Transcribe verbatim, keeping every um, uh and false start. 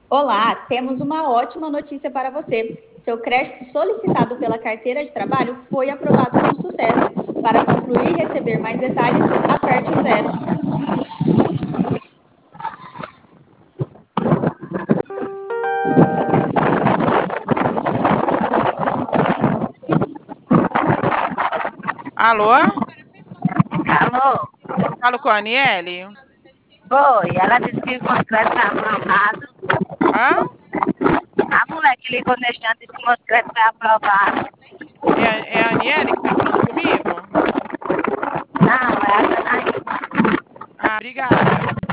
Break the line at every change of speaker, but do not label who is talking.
Olá, temos uma ótima notícia para você. Seu crédito solicitado pela carteira de trabalho foi aprovado com sucesso. Para concluir e receber mais detalhes, aperte o zero.
Alô?
Alô?
Falo com a Aniele?
Foi. Ela disse que o contrato está aprovado.
Hã?
A mulher que ligou neste ano disse que o contrato foi aprovado.
É, a- é a Aniele que tá falando comigo?
Não, é a Janaína.
Ah, obrigada.